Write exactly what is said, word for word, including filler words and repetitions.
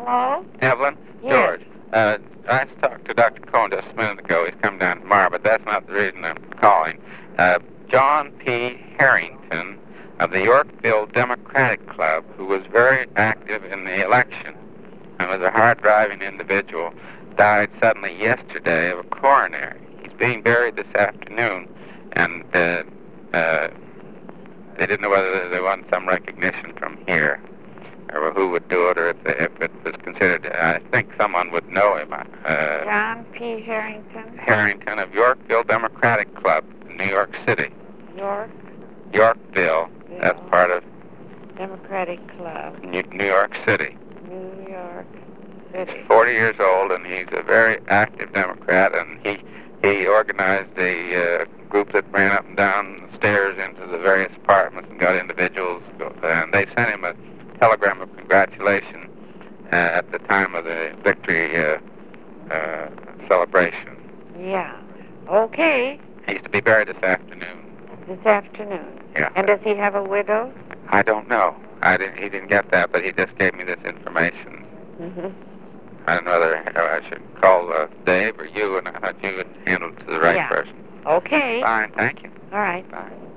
Hello? Evelyn? Yes. George. Uh, I talked to Doctor Cohen just a minute ago. He's come down tomorrow, but that's not the reason I'm calling. Uh, John P. Harrington of the Yorkville Democratic Club, who was very active in the election and was a hard-driving individual, died suddenly yesterday of a coronary. He's being buried this afternoon, and uh, uh, they didn't know whether they wanted some recognition from here, or who would do it, or if, they, if it was considered. I think someone would know him. Uh, John P. Harrington? Harrington of Yorkville Democratic Club in New York City. York? Yorkville, that's part of Democratic Club. New New York City. New York City. He's forty years old, and he's a very active Democrat, and he he organized a uh, group that ran up and down the stairs into the various apartments and got individuals, and they sent him a telegram of congratulation uh, at the time of the victory uh, uh, celebration. Yeah. Okay. He's to be buried this afternoon. This afternoon. Yeah. And does he have a widow? I don't know. I didn't. He didn't get that, but he just gave me this information. Mm-hmm. I don't know whether I should call uh, Dave or you, and I thought you would handle it to the right Yeah. person. Okay. Fine, thank you. All right. Bye.